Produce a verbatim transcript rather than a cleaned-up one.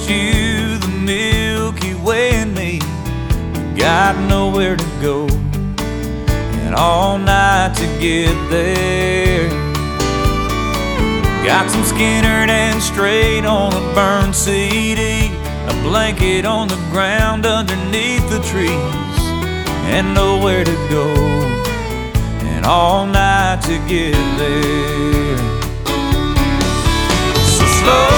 just you, the Milky Way and me. We got nowhere to go and all night to get there. Got some Skynyrd and Strait on a burned C D, a blanket on the ground underneath the trees, and nowhere to go and all night to get there. So slow